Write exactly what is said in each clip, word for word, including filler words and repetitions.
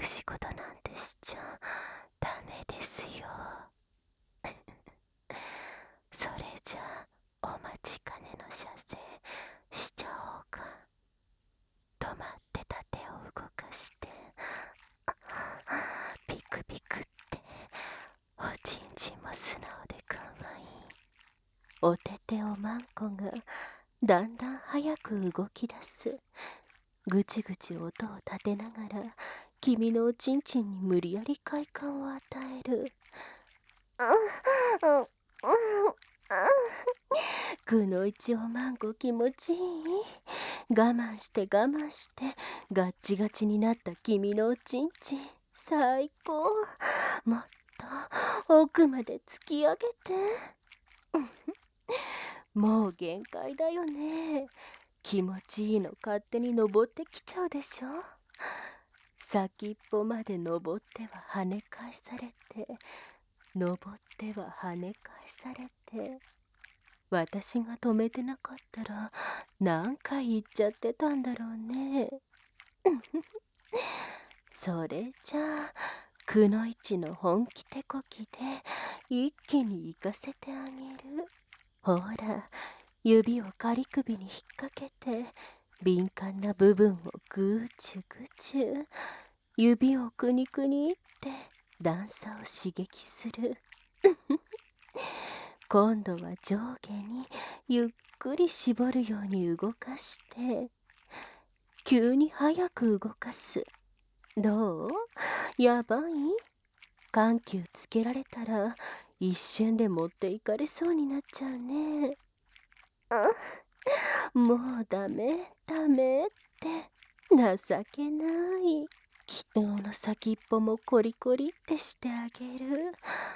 しいことなんてしちゃダメですよ。それじゃあお待ちかねの射精しちゃおうか。止まってた手を動かしてピクピクっておちんちんも素直でかわいいおてておまんこがだんだん早く動き出す。ぐちぐち音を立てながら君のおちんちんに無理やり快感を与える。くのいちおまんこ気持ちいい。我慢して我慢してガッチガチになった君のおちんちん最高。もっと奥まで突き上げて。もう限界だよね。気持ちいいの勝手に登ってきちゃうでしょ。先っぽまで登っては跳ね返されて登っては跳ね返されて、私が止めてなかったら何回言っちゃってたんだろうね。それじゃあくのいちの本気手こきで一気に行かせてあげる。ほら、指を仮首に引っ掛けて敏感な部分をグーチュグチュ、指をくにくにって段差を刺激する。今度は上下にゆっくり絞るように動かして急に早く動かす。どう？やばい？緩急つけられたら一瞬で持っていかれそうになっちゃうね。もうダメダメって情けない。祈祷の先っぽもコリコリってしてあげる。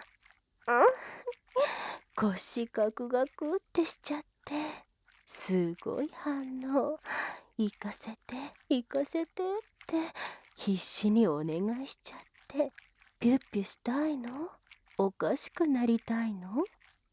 腰ガクガクってしちゃってすごい反応。行かせて行かせてって必死にお願いしちゃって。ピュッピュしたいの？おかしくなりたいの？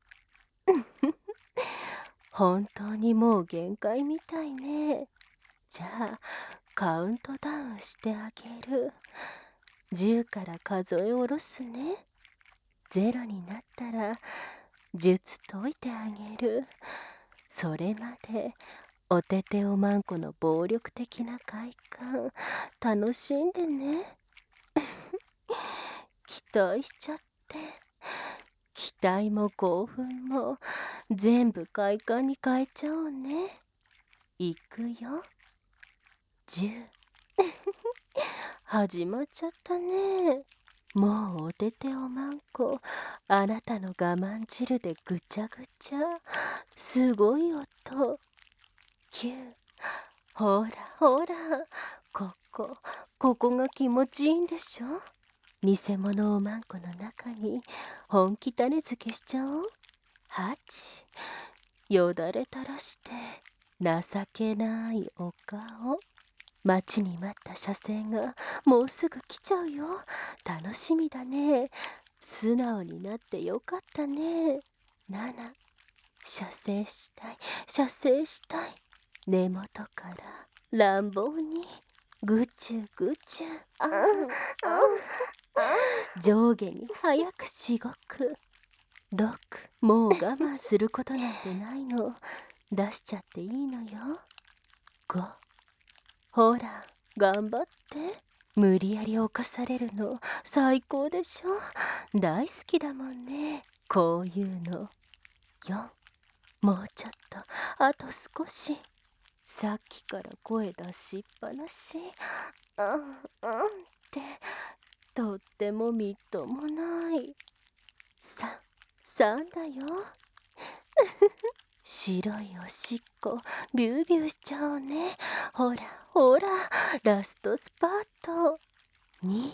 本当にもう限界みたいね。じゃあカウントダウンしてあげる。じゅうから数え下ろすね。ゼロになったら術解いてあげる。それまでおてておまんこの暴力的な快感楽しんでね。期待しちゃって。期待も興奮も全部快感に変えちゃおうね。いくよ。じゅう。始まっちゃったね。もうおてておまんこあなたの我慢汁でぐちゃぐちゃ。すごい音。きゅう。ほらほら、ここここが気持ちいいんでしょ。偽物おまんこの中に本気種付けしちゃおう。はち。よだれ垂らして情けないお顔。待ちに待った射精がもうすぐ来ちゃうよ。楽しみだね。素直になってよかったね。なな。射精したい射精したい。根元から乱暴にぐちゅぐちゅ。上下に早くしごく。ろく。もう我慢することなんてないの。出しちゃっていいのよ。ご。ほら頑張って。無理やり侵されるの最高でしょ。大好きだもんねこういうの。よん。もうちょっとあと少し。さっきから声出しっぱなし。うんうんってとってもみっともない。さん。さんだよ。白いおしっこビュービューしちゃおうね。ほらほらラストスパート。に。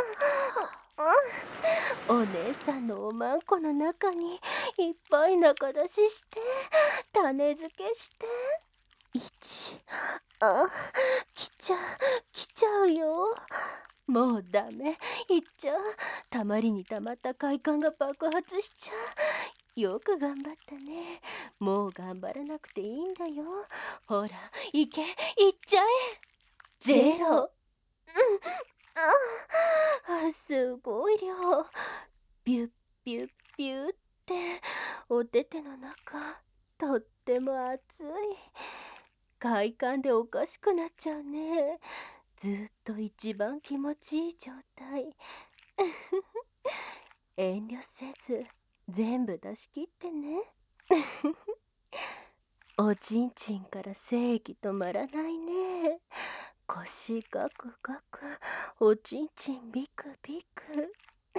お姉さんのおまんこの中にいっぱい中出しして種付けして。いち。あ、来ちゃう来ちゃうよ。もうダメいっちゃう。たまりにたまった快感が爆発しちゃう。よく頑張ったね。もう頑張らなくていいんだよ。ほら行け行っちゃえ。ゼロ。うん、あすごい量。ビュッビュッビュッっておてての中とっても熱い。快感でおかしくなっちゃうね。ずっと一番気持ちいい状態。遠慮せず全部出し切ってね。おちんちんから精液止まらないね。腰ガクガク、おちんちんビクビク。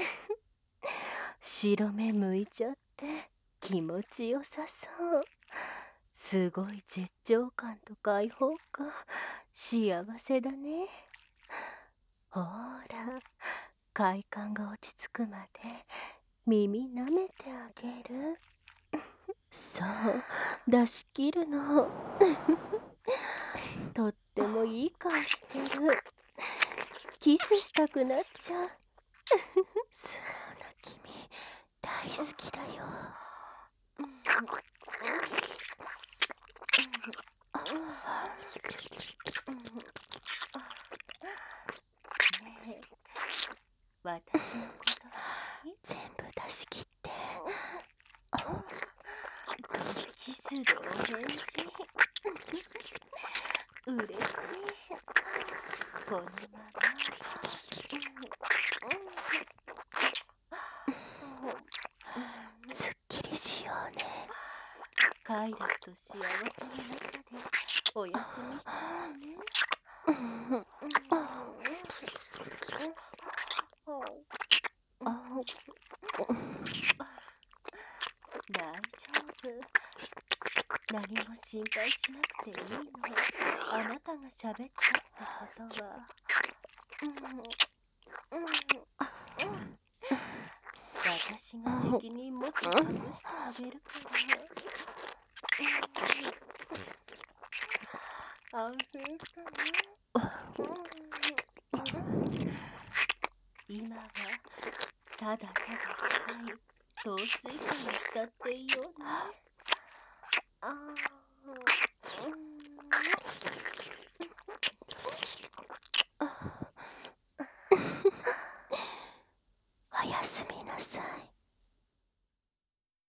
白目向いちゃって気持ちよさそう。すごい絶頂感と解放感。幸せだね。ほら、快感が落ち着くまで耳舐めてあげる。そう、出し切るの。とってもいい顔してる。キスしたくなっちゃう。素直な君、大好きだよ。ねえ、私のこと好き？全部出し切って。キスでお返事。嬉しい。このまま。すっきりしようね。快楽と幸せの中でお休みしちゃうね。大丈夫。何も心配しなくていいの。あなたが喋ったってことは。私が責任持って隠してあげるから。安心したね。今はただただ深い陶酔感に浸っていようね。あおやすみなさい。